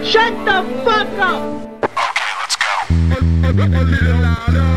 Shut the fuck up! A little louder.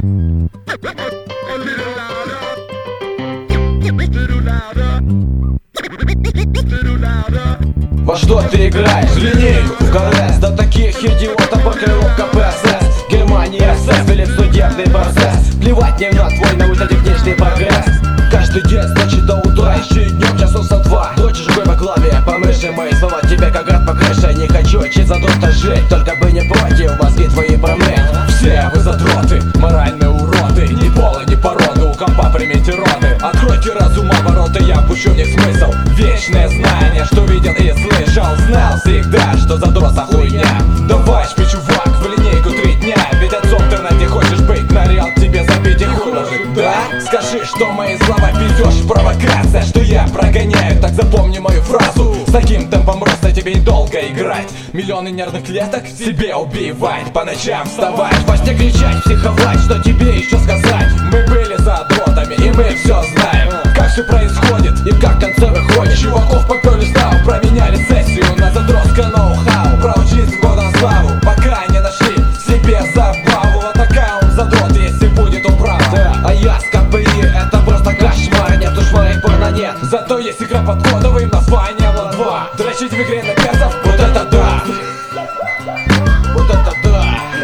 Во что ты играешь? В линейку, в КРС. До таких идиотов блокировка ПСС. Германия, СС или судебный процесс. Плевать мне на твой научно-техничный прогресс. Каждый день с ночи до утра, еще и днем часов со два. Дрочишь рукой по клаве, по мыши мои слова тебе как град по крыше. Не хочу учить задрота жить, только бы не против мозги твои промыть. Все вы задроты, моральные уроды. Ни пола, ни породы, у компа примите роды. Откройте разума ворота, я пущу в них смысл. Вечное знание, что видел и слышал. Знал всегда, что задроса хуйня. Давай, шпи, чувак, в линейку 3 дня. Ведь отцом ты на хочешь быть, нарял тебе забить и хуй ложит, да? Скажи, что мои слова пиздёж, провокация, что я прогоняю, так запомни мою фразу. С таким темпом роста тебе недолго играть. Миллионы нервных клеток себе убивать. По ночам вставать, во сне кричать, психовать. Что тебе еще сказать? Мы были задротами и мы все знаем. Как все происходит и как в конце выходит. Чуваков попёрли став, променяли сессию на задротское ноу-хау. Проучиться в года славу, пока не нашли себе забаву. Вот такая он задрот, если будет он прав. А я с КПИ, это просто кошмар. Нет уж моих порно нет. Зато есть игра под кодовым названием Ла-2. Дрочить в игре на перцев, вот это да. Вот это да.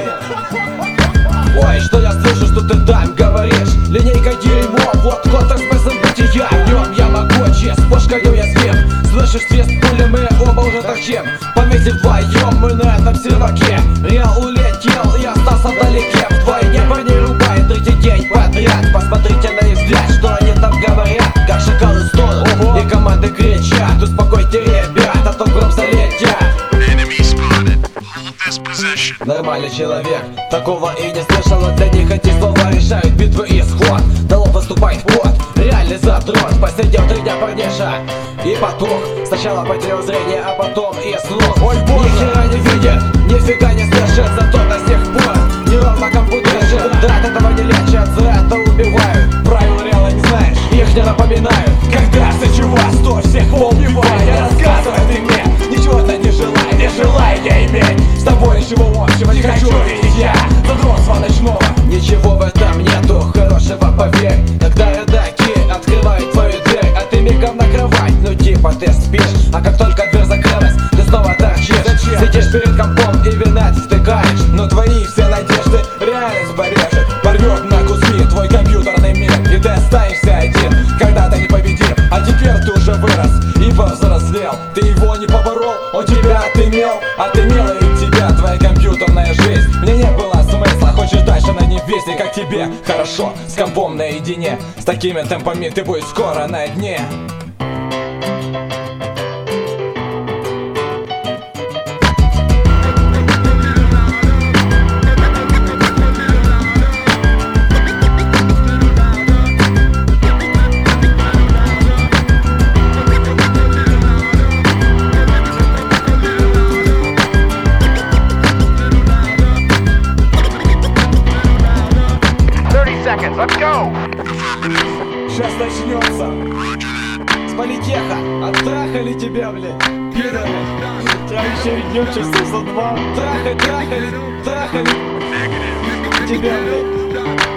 Ой, что я слышу, что ты там говоришь. Линейка дерьмо, вот код так спасен бытия. В нем я могучий, с пушкой уязвим. Слышишь свист пули, мы оба уже торчим. Вместе вдвоем мы на этом серваке. Реал улетел и остался вдалеке. Вдвойне парней рубает третий день подряд. Посмотрите на их взгляд, что они там говорят. Как шакалы стонут и команды кричат. Успокойте ребят, а то гром залетят. Нормальный человек, такого и не слышал. Но для них эти слова решают битвы и исход. Дало поступает в ход, реальный задрот. Посидел 3 дня парниша и потух. Сначала потерял зрение, а потом и слух. Ой, боже! Ни хера не видит, нифига не слышит. Зато до сих пор неровно компьютер. Да, от этого не лечат, за это убивают. Правила реала не знаешь, их не напоминают. Когда за чего, сто всех убивает. Рассказывай ты мне, ничего-то не желай. Не желай я иметь с тобой ничего общего. Не хочу видеть я задротства ночного. Ничего в этом нету хорошего, поверь. Когда родаки открывают твою дверь, а ты мигом на кровать, ну типа ты спишь. А как только дверь закрылась, ты снова торчишь. Сидишь перед компом и винать втыкаешь. Но твои все надежды реальность порежет. Порвет на куски твой компьютерный мир. И ты останешься один, когда ты непобедим. А теперь ты уже вырос и повзрослел. Ты его не поборол, он тебя отымел. Отымела и тебя твоя компьютерная жизнь. Мне не было смысла, хочешь дальше на невесте. Как тебе хорошо с компом наедине. С такими темпами ты будешь скоро на дне. Let's go! Сейчас начнется. С политеха, оттрахали тебя, блядь. Пидоры. Тебя еще и днем часов за 2. Трахали тебя, блядь.